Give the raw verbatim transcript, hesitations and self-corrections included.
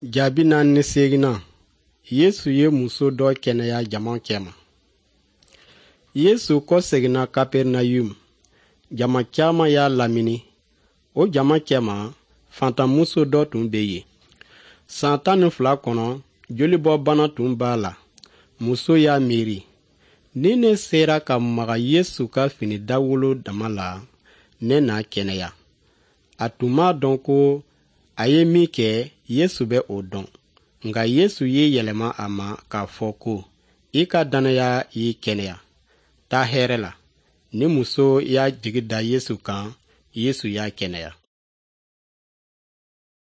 Jaabi naani seeginan Yesu ye muso dɔ kɛnɛya jama cɛma. Yesu kɔ seginna Kapernayum. Jama caman y'a lamini. O jama cɛma fantamuso dɔ tun bɛ yen. San tan ni fila kɔnɔ jolibɔ bana tun b'a la. Muso y'a miiri, ni ne sera ka maga Yesu ka fini dawolo dama la, ne n'a kɛnɛya. A tun m'a dɔn ko a ye min kɛ Yesu bɛ o dɔn. Nka Yesu ye yɛlɛma a ma k'a fɔ ko, i ka dannaya y'i kɛnɛya. Taa hɛrɛ la. Ni muso y'a jigi da Yesu kan, Yesu y'a kɛnɛya.